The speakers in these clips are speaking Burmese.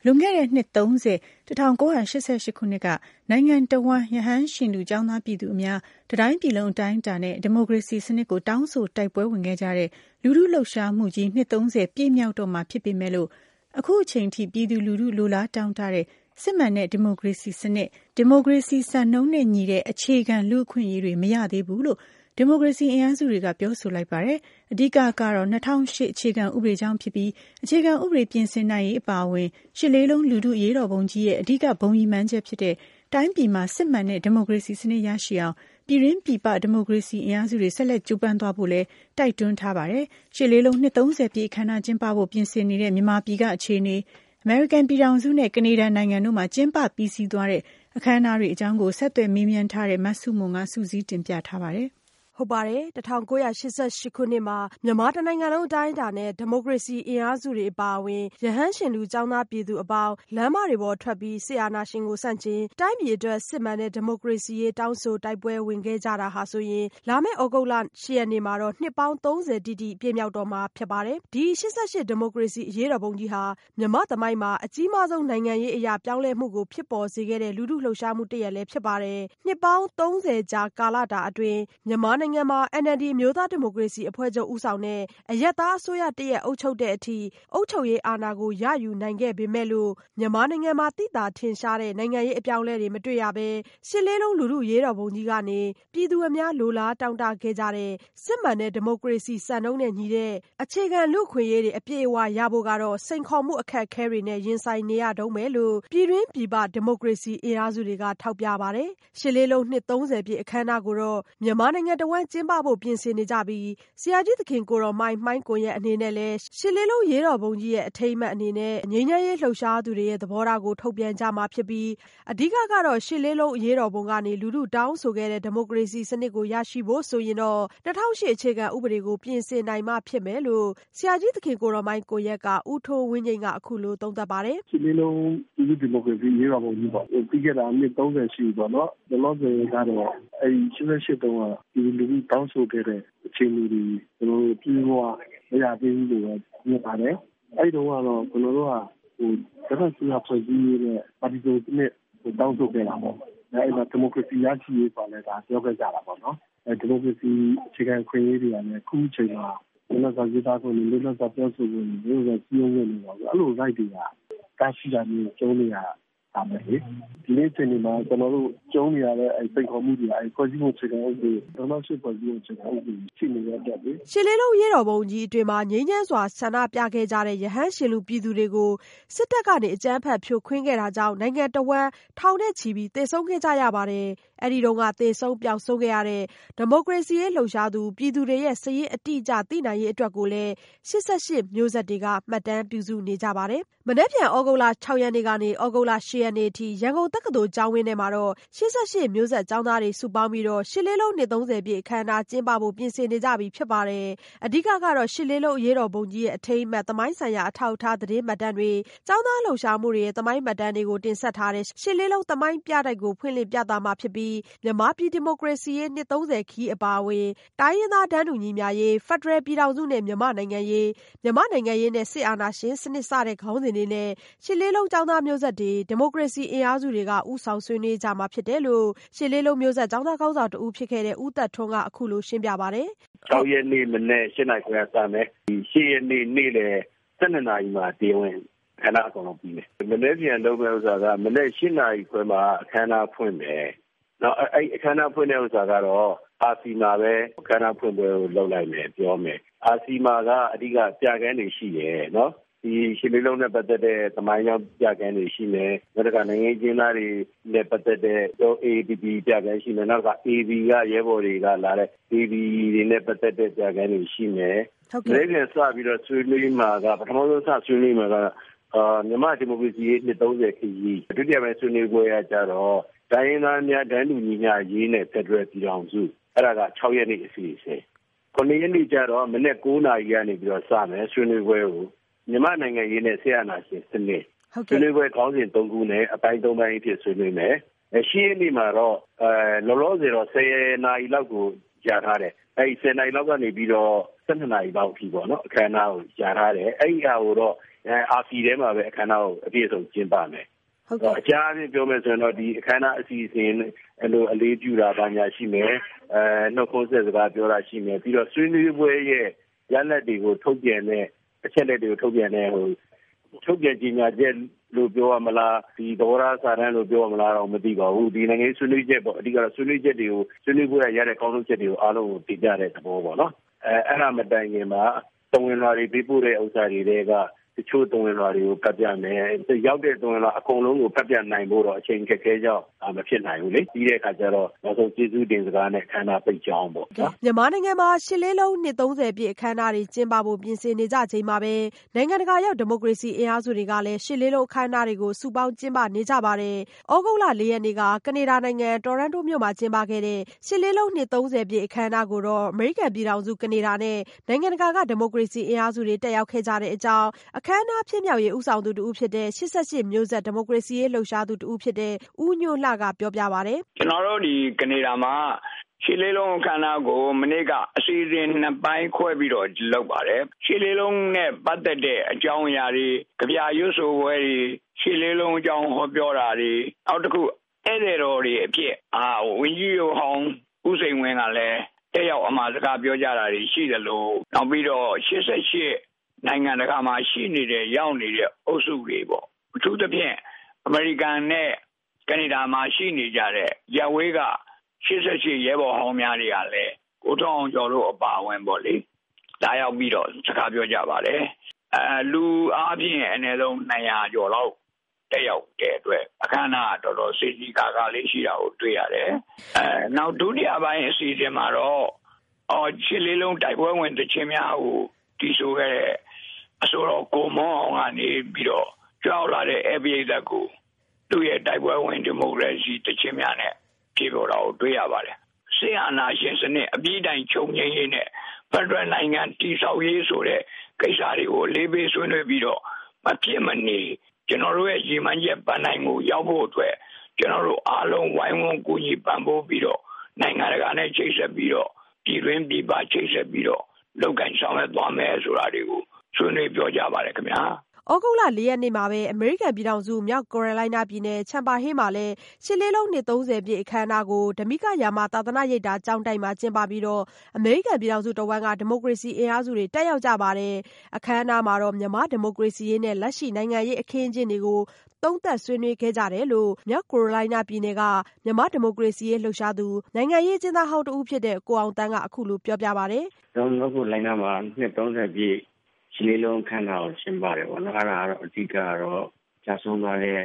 လွန်ခဲ့တဲ့နှစ်1988ခုနှစ်ကနိုင်ငံတော်ဝန်ရဟန်းရှင်လူကျောင်းသားပြည်သူအများတတိုင်းပြည်လုံးအတိုင်းအတာနဲ့ဒီမိုကရေစီစနစ်ကိုတောင်းဆိုတိုက်ပွဲဝင်ခဲ့ကြတဲ့လူထုလှုပ်ရှားမှုကြီးနှစ်30ပြည့်မြောက်တော့မှာဖြစ်ပေမဲ့လို့အခုအချိန်ထိပြည်သူလူထုလိုလားတောင်းတတဲ့စစ်မှန်တဲ့ဒီမိုကရေစီစနစ်ဒီမိုကရေစီစံနှုန်းနဲ့ညီတဲ့အခြေခံလူ့အခွင့်အရေးတွေမရသေးဘူးလို့ဒီမိုကရေစီအင်အားစုတွေကပြောဆိုလိုက်ပါတယ်။အဓိကကတော့2008အခြေခံဥပဒေကြောင့်ဖြစ်ပြီးအခြေခံဥပဒေပြင်ဆင်နိုင်ရေးအပါအဝင်ရှစ်လေးလုံးလူထုရေးတော်ပုံကြီးရဲ့အဓိကဘုံရည်မှန်းချက်ဖြစ်တဲ့တိုင်းပြည်မှာစစ်မှန်တဲ့ဒီမိုကရေစီစနစ်ရရှိအောင်ပြည်ရင်းပြည်ပဒီမိုကရေစီအင်အားစုတွေဆက်လက်ကြိုးပမ်းသွားဖို့လဲတိုက်တွန်းထားပါတယ်။ရှစ်လေးလုံးနှစ်30ပြည့်အခမ်းအနားကျင်းပဖို့ပြင်ဆင်နေတဲ့မြန်မာပြည်ကအခြေအနေအမေရိကန်ပြည်ထောင်စုနဲ့ကနေဒါနိုင်ငံတို့မှာကျင်းပပြီးစီးသွားတဲ့အခမ်းအနားတွေအကြောင်းကိုဆက်သွယ်မေးမြန်းထားတဲ့မဆုမွန်ကစူးစီးတင်ပြထားပါတယ်။ဟုတ်ပါတယ်1988ခုနှစ်မှာမြန်မာတနိုင်ငံလုံးအတိုင်းအတာနဲ့ဒီမိုကရေစီအင်အားစုတွေအပါအဝင်ရဟန်းရှင်လူကျောင်းသားပြည်သူအပေါင်းလမ်းမတွေပေါ်ထွက်ပြီးစစ်အာဏာရှင်ကိုဆန့်ကျင်တိုင်းပြည်အတွက်စစ်မှန်တဲ့ဒီမိုကရေစီရေးတောင်းဆိုတိုက်ပွဲဝင်ခဲ့ကြတာဟာဆိုရင်လာမယ့်ဩဂုတ်လ10ရက်နေ့မှာတော့နှစ်ပေါင်း30တိတိပြည့်မြောက်တော့မှာဖြစ်ပါတယ်ဒီ88ဒီမိုကရေစီအရေးတော်ပုံကြီးဟာမြန်မာသမိုင်းမှာအကြီးမားဆုံးနိုင်ငံရေးအရာပြောင်းလဲမှုကိုဖြစ်ပေါ်စေခဲ့တဲ့လူထုလှုပ်ရှားမှုတစ်ရပ်လည်းဖြစ်ပါတယ်နှစ်ပေါင်း30ကြာကာလတာအတွင်းမြန်မာနိုင်ငံမှာ NLD အမျိုးသားဒီမိုကရေစီအဖွဲ့ချုပ်ဦးဆောင်တဲ့အရပ်သားအစိုးရတရက်အုပ်ချုပ်တဲ့အထိအုပ်ချုပ်ရေးအာဏာကိုရယူနိုင်ခဲ့ပေမဲ့လို့မြန်မာနိုင်ငံမှာသိသာထင်ရှားတဲ့နိုင်ငံရေးအပြောင်းအလဲတွေမတွေ့ရဘဲရှစ်လေးလုံးလူထုရေးတော်ပုံကြီးကနေပြည်သူအများလိုလားတောင်းတခဲ့ကြတဲ့စစ်မှန်တဲ့ဒီမိုကရေစီစံနှုန်းနဲ့ညီတဲ့အခြေခံလူ့အခွင့်အရေးတွေအပြည့်အဝရဖို့ကတော့စိန်ခေါ်မှုအခက်အခဲတွေနဲ့ရင်ဆိုင်နေရတုန်းပဲလို့ပြည်တွင်းပြည်ပဒီမိုကရေစီအင်အားစုတွေကထောက်ပြပါတယ်ရှစ်လေးလုံးနှစ်30ပြည့်အခမ်းအနားကိုတော့မြန်မာနိုင်ငံတဝန်းကျင်းပဖို့ပြင်ဆင်နေကြပြီးဆရာကြီးသခင်ကိုတော်မိုင်းကွန်ရဲ့အနေနဲ့လည်းရှစ်လေးလုံးရေးတော်ပုံကြီးရဲ့အထိမ်းအမှတ်အနေနဲ့ငြိမ်းချမ်းရေးလှုပ်ရှားသူတွေရဲ့သဘောထားကိုထုတ်ပြန်ကြမှာဖြစ်ပြီးအဓိကကတော့ရှစ်လေးလုံးရေးတော်ပုံကနေလူထုတောင်းဆိုခဲ့တဲ့ဒီမိုကရေစီစနစ်ကိုရရှိဖို့ဆိုရင်တော့2008အခြေခံဥပဒေကိုပြင်ဆင်နိုင်မှဖြစ်မယ်လို့ဆရာကြီးသခင်ကိုတော်မိုင်းကွန်ရက်ကဦးထိုးဝင်းငိမ့်ကအခုလိုသုံးသပ်ပါတယ်ရှစ်လေးလုံးဒီမိုကရေစီရေးတော်ပုံကြီးပေါ့ပြီးခဲ့တာနှစ်30ရှိပြီပေါ့နော်ဒီလောက်ဆိုကတော့88တုန်းကဒီလူထုတောင်းဆိုခဲ့တဲ့အခြေအနေတွေကျွန်တော်တို့ပြည်ပေါ်မရသေးဘူးလို့မြင်ပါတယ်အဲ့တုန်းကတော့ကျွန်တော်တို့ကတစ်ခါစီးဖွဲ့စည်းနေတဲ့ပါတီစုံစနစ်ကိုတောင်းဆိုခဲ့တာပေါ့အဲ့ဒါဒီမိုကရေစီရရှိရေးဆိုလည်းဒါပြောခဲ့ကြတာပေါ့နော်ဒီမိုကရေစီအခြေခံခွင့်ရေးတွေကလည်းခုချိန်မှာလွတ်လပ်စွာရေးသားခွင့်လွတ်လပ်စွာပြောဆိုခွင့်လွတ်လပ်စွာစည်းရုံးခွင့်တွေပေါ့အဲ့လို right တွေကတာရှိတာမျိုးကျုံးနေတာဒါပဲလေဒီနေ့ချိန်မှာကျွန်တော်တို့ကျုံးနေရတဲ့စိန်ခေါ်မှုတွေဖွဲ့စည်းမှုအခြေခံဥပဒေ2008ဖွဲ့စည်းမှုအခြေခံဥပဒေရှိနေတဲ့အတွက်လေရှစ်လေးလုံးရေးတော်ပုံကြီးအတွင်မှာငြိမ်းချမ်းစွာဆန္ဒပြခဲ့ကြတဲ့ရဟန်းရှင်လူပြည်သူတွေကိုစစ်တပ်ကနေအကြမ်းဖက်ဖြိုခွင်းခဲ့တာကြောင့်နိုင်ငံတော်ဝန်ထောင်နဲ့ချီပြီးသေဆုံးခဲ့ကြရပါတယ်အဲ့ဒီတော့ကသေဆုံးပျောက်ဆုံးခဲ့ရတဲ့ဒီမိုကရေစီရေးလှုပ်ရှားသူပြည်သူတွေရဲ့စည်ရင်းအတိအကျသိနိုင်ရေးအတွက်ကိုလည်း88မျိုးဆက်တွေကမှတ်တမ်းပြုစုနေကြပါတယ်မနေ့ပြန်ဩဂုတ်လ6ရက်နေ့ကနေဩဂုတ်လ10ရက်နေ့အထိရန်ကုန်တက္ကသိုလ်ကျောင်းဝင်းထဲမှာတော့88မျိုးဆက်ကျောင်းသားတွေစုပေါင်းပြီးတော့ရှစ်လေးလုံးနှစ်30ပြည့်အခမ်းအနားကျင်းပဖို့ပြင်ဆင်နေကြပြီဖြစ်ပါတယ်အဓိကကတော့ရှစ်လေးလုံးရေးတော်ပုံကြီးရဲ့အထိမ်းအမှတ်သမိုင်းဆိုင်ရာအထောက်အထားသတင်းမှတ်တမ်းတွေကျောင်းသားလှုပ်ရှားမှုတွေရဲ့သမိုင်းမှတ်တမ်းတွေကိုတင်ဆက်ထားတဲ့ရှစ်လေးလုံးသမိုင်းပြတိုက်ကိုဖွင့်လှစ်ပြသမှာဖြစ်ပြီးမြန်မာပြည်ဒီမိုကရေစီရေးနှစ်30ခီးအပါအဝင်တိုင်းရင်းသားတန်းတူညီမျှရေးဖက်ဒရယ်ပြည်ထောင်စုနဲ့မြန်မာနိုင်ငံရေးနဲ့စစ်အာဏာရှင်စနစ်စတဲ့ခေါင်းစဉ်တွေနဲ့ရှစ်လေးလုံးကျောင်းသားမျိုးဆက်တွေဒီမိုကရေစီအင်အားစုတွေကဥဆောင်ဆွေးနွေးကြမှာဖြစ်တယ်လို့ရှစ်လေးလုံးမျိုးဆက်ကျောင်းသားခေါင်းဆောင်တဦးဖြစ်ခဲ့တဲ့ဦးသက်ထွန်းကအခုလိုရှင်းပြပါတယ် 6ရက်နေ့မနေ့8နာရီခွဲစမယ်ဒီ10ရက်နေ့နေ့လယ်12နာရီမှာတရားဝင်ခဏအကုန်လုံးပြီးမယ်မနေ့ပြန်လုပ်မယ့်ဥစ္စာကမနေ့8နာရီခွဲမှာအခမ်းအနားဖွင့်မယ်နော်အဲ့အခမ်းအနားဖွင့်တဲ့ဥစ္စာကတော့အာစီမာပဲအခမ်းအနားဖွင့်ပွဲကိုလုပ်လိုက်မယ်ပြောမယ်အာစီမာကအဓိကပြကန်းတွေရှိတယ်နော်ဒီရှစ်လေးလုံးနဲ့ပတ်သက်တဲ့သမိုင်းကြောင်းပြကန်းတွေရှိမယ်နောက်တစ်ခါနိုင်ငံကျင်းသားတွေနဲ့ပတ်သက်တဲ့ AAPP ပြကန်းရှိမယ်နောက်က AB ကရဲဘော်တွေကလာတဲ့ AB တွေနဲ့ပတ်သက်တဲ့ပြကန်းတွေရှိမယ်ဒီပြန်စပြီးတော့ဆွေးနွေးမှာကပထမဆုံးစဆွေးနွေးမှာကမြန်မာဒီမိုကရေစီရေးနှစ်30ခီးဒုတိယပိုင်းဆွေးနွေးပွဲကကြတော့တိုင်းရင်းသားများတန်းတူညီမျှရေးနဲ့ဖက်ဒရယ်ပြည်ထောင်စုအဲ့ဒါက6ရက်နေ့အစီအစဉ်9ရက်နေ့ကျတော့မနေ့9နာရီကနေပြီးတော့စမယ်ဆွေးနွေးပွဲကိုမြန်မာနိုင်ငံရေးနဲ့ဆရာနာရှင်စနစ်ဆွေးနွေးပွဲခေါင်းစဉ်3ခုနဲ့အပိုင်း3ပိုင်းအဖြစ်ဆွေးနွေးမယ်ရှင်းနေ့မှာတော့လောလောဆယ်တော့10နာရီလောက်ကိုကြာထားတယ်အဲဒီ10နာရီလောက်ကနေပြီးတော့12နာရီလောက်အထိပေါ့နော်အခမ်းအနားကိုကြာထားတယ်အဲဒီဟာကိုတော့ RC ထဲမှာပဲအခမ်းအနားကိုအပြည့်အစုံကျင်းပမယ်အကြမ်းအဖြစ်ပြောမယ်ဆိုရင်တော့ဒီအခမ်းအနားအစီအစဉ်အလိုအလေးပြုတာပါညာရှိမယ်နှုတ်ခွန်းဆက်စကားပြောတာရှိမယ်ပြီးတော့ဆွေးနွေးပွဲရဲ့ရလဒ်တွေကိုထုတ်ပြန်တဲ့အချက်လက်တွေကိုထုတ်ပြန်တဲ့ထုတ်ပြန်ကြေညာချက်လို့ပြောရမလားဒီသဘောထားစာတမ်းလို့ပြောရမလားတော့မသိပါဘူးဒီနိုင်ငံရေးဆွေးနွေးချက်ပေါ့အဓိကတော့ဆွေးနွေးချက်တွေကိုဆွေးနွေးပွဲရတဲ့ကောင်းဆုံးချက်တွေကိုအားလုံးကိုသိကြတဲ့သဘောပေါ့နော်အဲ့ဒါမတိုင်ခင်မှာတဝင်လွှာတွေပေးပို့တဲ့ဥစ္စာတွေကတချို့တဝင်လွှာတွေကိုကပ်ပြမယ်ရောက်တဲ့တဝင်လွှာအကုန်လုံးကိုကပ်ပြနိုင်ဖို့တော့အချိန်ခက်ခဲကြောင်းမဖြစ်နိုင်ဘူးလေပြီးတဲ့အခါကျတော့နောက်ဆုံးကျေးဇူးတင်စကားနဲ့ခန္ဓာပိတ်ကြောင်းပေါ့နော်မြန်မာနိုင်ငံမှာရှစ်လေးလုံးနှစ်30ပြည့်အခမ်းအနားတွေကျင်းပဖို့ပြင်ဆင်နေကြချိန်မှာပဲနိုင်ငံတကာရောက်ဒီမိုကရေစီအင်အားစုတွေကလည်းရှစ်လေးလုံးအခမ်းအနားတွေကိုစုပေါင်းကျင်းပနေကြပါတယ်။ဩဂုတ်လ4ရက်နေ့ကကနေဒါနိုင်ငံတော်ရန်တိုမြို့မှာကျင်းပခဲ့တဲ့ရှစ်လေးလုံးနှစ်30ပြည့်အခမ်းအနားကိုတော့အမေရိကန်ပြည်ထောင်စုကနေဒါနဲ့နိုင်ငံတကာကဒီမိုကရေစီအင်အားစုတွေတက်ရောက်ခဲ့ကြတဲ့အကြောင်းအခမ်းအနားဖြစ်မြောက်ရေးဦးဆောင်သူတဦးဖြစ်တဲ့88မျိုးဆက်ဒီမိုကရေစီရေးလှုပ်ရှားသူတဦးဖြစ်တဲ့ဦးညိုလှကပြောပြပါတယ်။ကျွန်တော်တို့ဒီကနေဒါမှာရှစ်လေးလုံးအခမ်းအနားကိုမနေ့ကအစီအစဉ်နှစ်ပိုင်းခွဲပြီးတော့လုပ်ပါတယ်ရှစ်လေးလုံးနဲ့ပတ်သက်တဲ့အကြောင်းအရာတွေကြပြရွတ်ဆိုပွဲတွေရှစ်လေးလုံးအကြောင်းဟောပြောတာတွေနောက်တစ်ခုဧည့်သည်တော်တွေအဖြစ်ဝင်းကြီးဟောင်းဦးစိန်ဝင်းကလည်းတက်ရောက်အမှာစကားပြောကြတာတွေရှိတယ်လို့နောက်ပြီးတော့88နိုင်ငံတကာမှာရှိနေတဲ့ရောက်နေတဲ့အုပ်စုတွေပေါ့အထူးသဖြင့်အမေရိကန်နဲ့ကနေဒါမှာရှိနေကြတဲ့ရပ်ဝေးက88ရဲဘော်ဟောင်းများတွေကလည်းကိုထောင်အောင်ကျော်တို့အပါအဝင်ပေါ့လေဒါရောက်ပြီးတော့စကားပြောကြပါတယ်လူအားဖြင့်အနည်းဆုံး200ကျော်လောက်တက်ရောက်တဲ့အတွက်အခမ်းအနားတော်တော်စီစီကာကာလေးရှိတာကိုတွေ့ရတယ်နောက်ဒုတိယပိုင်းအစီအစဉ်မှာတော့ရှစ်လေးလုံးတိုက်ပွဲဝင်တခြင်းများကိုတီးဆိုခဲ့တဲ့အစိုးရကိုမောင်းအောင်ကနေပြီးတော့ကြောက်လာတဲ့ ABA သက်ကိုသူ့ရဲ့တိုက်ပွဲဝင်ဒီမိုကရေစီတခြင်းများနဲ့ပြေပေါ်တာကိုတွေ့ရပါတယ်။ဆေးအာဏာရှင်စနစ်အပြည့်တိုင်ချုပ်ငြိမ်းရေးနဲ့ဖက်ဒရယ်နိုင်ငံတည်ဆောက်ရေးဆိုတဲ့ကိစ္စတွေကိုလေးပေးဆွေးနွေးပြီးတော့မဖြစ်မနေကျွန်တော်တို့ရဲ့ရည်မှန်းချက်ပန်းနိုင်ကိုရောက်ဖို့အတွက်ကျွန်တော်တို့အားလုံးဝိုင်းဝန်းကူညီပံ့ပိုးပြီးတော့နိုင်ငံတကာနဲ့ချိတ်ဆက်ပြီးတော့ပြည်တွင်းပြည်ပချိတ်ဆက်ပြီးတော့လုပ်ကိုင်ဆောင်ရွက်သွားမယ်ဆိုတာတွေကိုဆွေးနွေးပြောကြပါတယ်ခင်ဗျာ။ဩဂုတ်လ4ရက်နေ့မှာပဲအမေရိကန်ပြည်ထောင်စုမြောက်ကယ်ရိုလိုင်းနာပြည်နယ်ချမ်ပါဟေးမှာလည်းရှစ်လေးလုံးနှစ်30ပြည့်အခမ်းအနားကိုဓမိကယာမသာသနာရိပ်သာကျောင်းတိုက်မှာကျင်းပပြီးတော့အမေရိကန်ပြည်ထောင်စုတဝန်းကဒီမိုကရေစီအင်အားစုတွေတက်ရောက်ကြပါတယ်အခမ်းအနားမှာတော့မြန်မာဒီမိုကရေစီရေးနဲ့လက်ရှိနိုင်ငံရေးအခင်းအကျင်းတွေကိုသုံးသပ်ဆွေးနွေးခဲ့ကြတယ်လို့မြောက်ကယ်ရိုလိုင်းနာပြည်နယ်ကမြန်မာဒီမိုကရေစီရေးလှုပ်ရှားသူနိုင်ငံရေးကျင်းသားဟောင်းတဦးဖြစ်တဲ့ကိုအောင်တန်းကအခုလိုပြောပြပါတယ်ကျွန်တော်တို့လိုင်းနာမှာနှစ်30ပြည့်ရှစ်လေးလုံးခန်းတော်ရှင်းပါတယ်ပေါ့နော်အဲ့ဒါကတော့အဓိကတော့ကြာဆုံးသွားတဲ့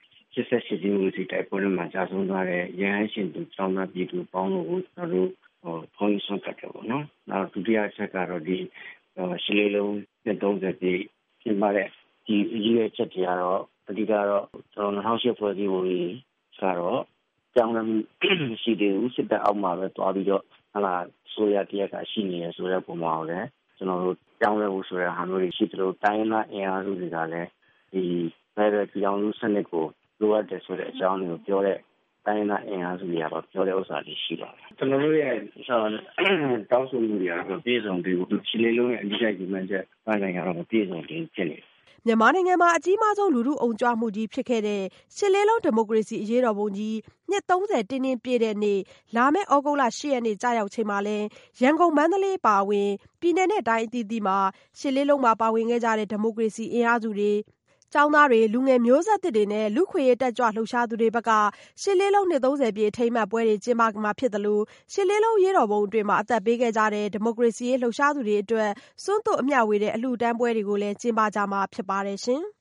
88ဒီမိုကရေစီတိုက်ပွဲမှာကြာဆုံးသွားတဲ့ရဟန်းရှင်သူကျောင်းသားပြည်သူပေါင်းတို့ကိုကျွန်တော်တို့ဘုန်းကြီးဆွမ်းကတ်တယ်ပေါ့နော်နောက်ဒုတိယချက်ကတော့ဒီရှစ်လေးလုံးနှစ်30ပြည့်ရှင်းပါတဲ့ဒီအရေးရဲ့ချက်တွေကတော့အဓိကတော့ကျွန်တော်2008ဖွဲ့စည်းပုံကြီးကတော့ကျောင်းသားရှိတဲ့ဦးစစ်တပ်အောက်မှာပဲတွားပြီးတော့ဟာလာဆိုရတရားကရှိနေရဆိုတဲ့ပုံမှာလည်းကျွန်တော်တို့ကြောင်းလဲဖို့ဆိုတဲ့ဟာမျိုးတွေရှိသလိုတိုင်းနာအင်အားစုတွေကလည်းဒီဘယ်လိုကြောင်းလူစနစ်ကိုလိုအပ်တယ်ဆိုတဲ့အကြောင်းတွေကိုပြောတဲ့တိုင်းနာအင်အားစုတွေကတော့ပြောတဲ့ဥစ္စာတွေရှိပါတယ်ကျွန်တော်တို့ရဲ့တောင်းဆိုမှုတွေကတော့ပြည်စုံပြီးရှစ်လေးလုံးရဲ့အဓိကကြီးမှန်းချက်ပိုင်းတိုင်းကတော့ပြည်စုံပြီးဖြစ်နေတယ်မြန်မာနိုင်ငံမှာအကြီးမားဆုံးလူထုအုံကြွမှုကြီးဖြစ်ခဲ့တဲ့ရှစ်လေးလုံးဒီမိုကရေစီအရေးတော်ပုံကြီးနှစ်30တင်းတင်းပြည့်တဲ့နေ့လာမယ့်ဩဂုတ်လ10ရက်နေ့ကြာရောက်ချိန်မှာလဲရန်ကုန်မန္တလေးပါဝင်ပြည်내နဲ့တိုင်းအသီးသီးမှာရှစ်လေးလုံးမှာပါဝင်ခဲ့ကြတဲ့ဒီမိုကရေစီအင်အားစုတွေကျောင်းသားတွေလူငယ်မျိုးဆက်သစ်တွေနဲ့လူခွေရေးတက်ကြွလှုပ်ရှားသူတွေဘက်ကရှစ်လေးလုံးနှစ်30ပြည့်အထိမ်းအမှတ်ပွဲတွေကျင်းပမှာဖြစ်တယ်လို့ရှစ်လေးလုံးရေးတော်ပုံအတွင်းမှာအသက်ပေးခဲ့ကြတဲ့ဒီမိုကရေစီရေးလှုပ်ရှားသူတွေအတွက်စွန့်သွတ်အမျှဝေတဲ့အလှူဒန်းပွဲတွေကိုလည်းကျင်းပကြမှာဖြစ်ပါတယ်ရှင်။